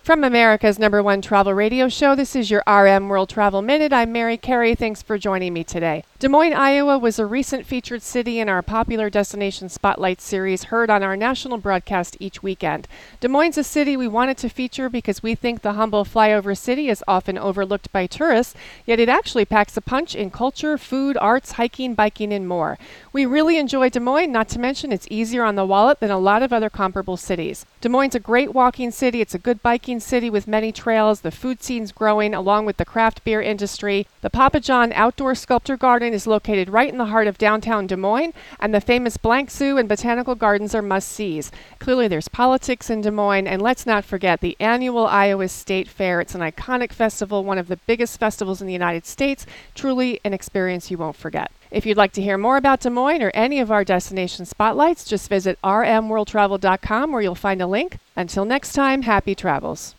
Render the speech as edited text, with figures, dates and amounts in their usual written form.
From America's #1 travel radio show, this is your RM World Travel Minute. I'm Mary Carey. Thanks for joining me today. Des Moines, Iowa was a recent featured city in our popular Destination Spotlight series heard on our national broadcast each weekend. Des Moines is a city we wanted to feature because we think the humble flyover city is often overlooked by tourists, yet it actually packs a punch in culture, food, arts, hiking, biking, and more. We really enjoy Des Moines, not to mention it's easier on the wallet than a lot of other comparable cities. Des Moines is a great walking city. It's a good biking city with many trails. The food scene's growing along with the craft beer industry. The Papa John Outdoor Sculpture Garden is located right in the heart of downtown Des Moines, and the famous Blank Zoo and Botanical Gardens are must-sees. Clearly there's politics in Des Moines, and let's not forget the annual Iowa State Fair. It's an iconic festival, one of the biggest festivals in the United States. Truly an experience you won't forget. If you'd like to hear more about Des Moines or any of our destination spotlights, just visit rmworldtravel.com where you'll find a link. Until next time, happy travels.